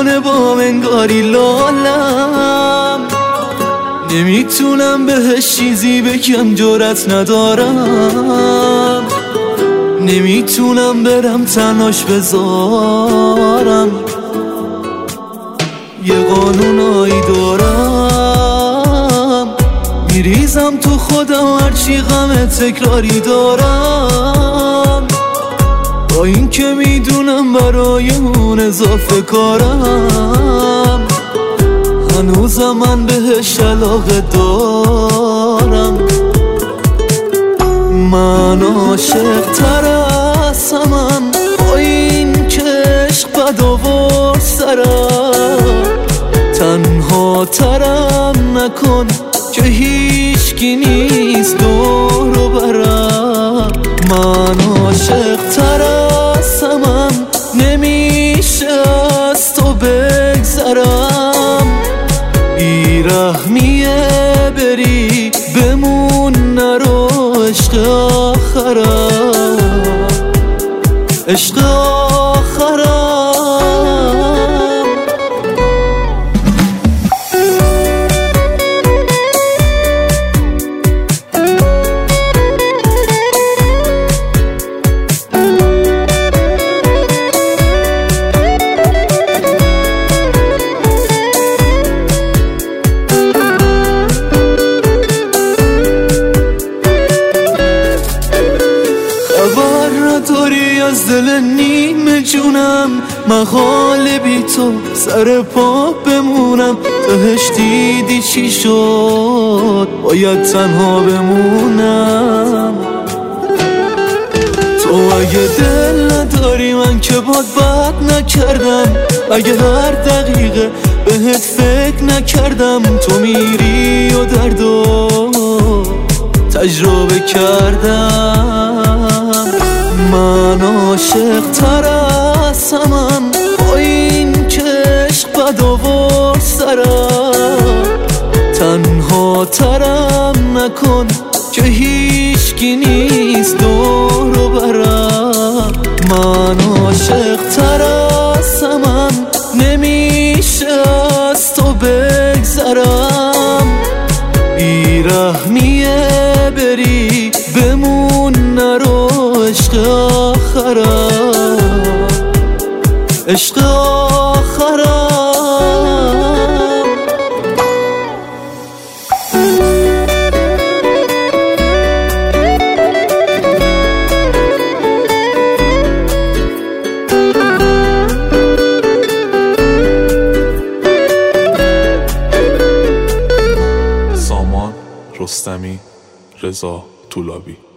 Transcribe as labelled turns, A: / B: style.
A: میکنه با انگاری لالم، نمیتونم بهش چیزی بگم جرأت ندارم، نمیتونم برم تنهاش بذارم، یه قانونایی دارم میریزم تو خودم هرچی غم تکراری دارم، با این که میدونم برای اون اضافه کارم، هنوزم من بهش علاقه دارم. من عاشق تر هستمم با این که عشق بد آورد سرم، تنها ترم نکن که هیچکی نیست دور و برم. من عاشق تر هستمم نمیشه از تو بگذرم، بیرحمیه بری بمون نرو عشق آخرم، عشق آخرم. داری از دل نیمه جونم، محال بی تو سر پا بمونم، تهش دیدی چی شد باید تنها بمونم. تو اگه دل نداری من که باد بد نکردم، اگه هر دقیقه بهت فکر نکردم، تو میری و دردو تجربه کردم. من عاشق تر هستمم با این که عشق بد آورد سرم، تنها ترم نکن که هیچکی نیست دور و برم. من عاشق تر هستمم نمیشه از تو بگذرم، بیرحمیه بری بمون نرو عشق آخرم، عشق آخرم.
B: سامان رستمی، رضا طولابی.